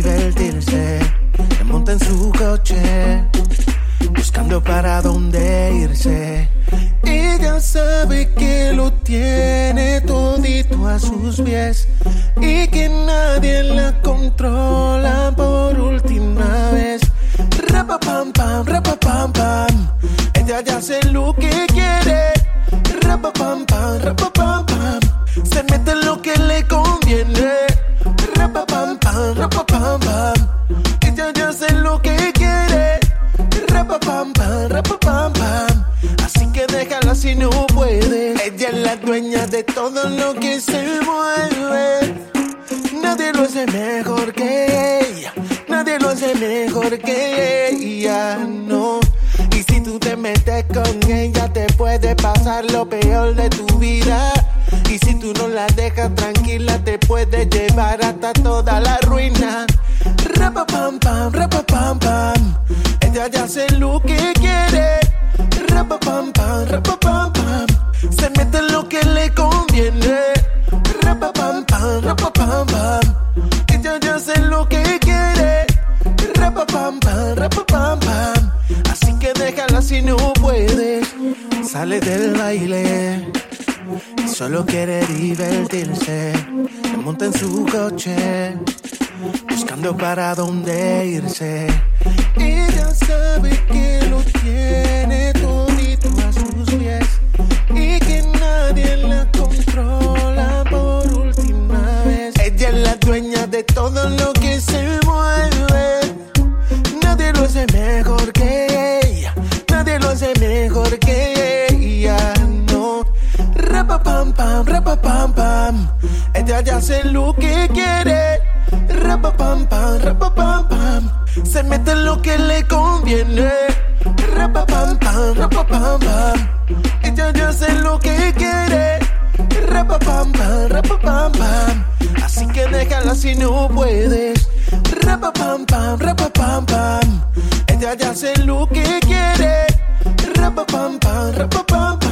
divertirse, se monta en su coche, buscando para dónde irse. Ella sabe que lo tiene todito a sus pies y que nadie la controla por última vez. Rapa pam pam, ella ya hace lo que quiere. Rapa pam pam, se mete en lo que le conviene. Rapa pam pam, ella ya hace lo que quiere. Rapa pam pam, así que déjala si no puede. Ella es la dueña de todo lo que se mueve. Nadie lo hace mejor que ella, nadie lo hace mejor que ella, no. Y si tú te metes con ella, te puede pasar lo peor de tu vida. Y si tú no la dejas tranquila, te puede llevar hasta toda la ruina. Rapa pam pam, ella ya hace lo que quiere. Rapa pam pam, se mete en lo que le conviene. Rapa pam pam, ella ya hace lo que quiere. Rapa pam pam, así que déjala si no puedes. Sale del baile, solo quiere divertirse, se monta en su coche, buscando para dónde irse. Ella sabe que lo tiene todito a sus pies y que nadie la controla por última vez. Ella es la dueña de todo lo que se mueve. Nadie lo hace mejor que ella, nadie lo hace mejor que ella, no. Rapa pam pam, ella ya hace lo que quiere. Rapa pam pam, se mete en lo que le conviene. Rapa pam pam, ella ya hace lo que quiere. Rapa pam pam, así que déjala si no puedes. Rapa pam pam, ella ya hace lo que quiere. Rapa pam pam,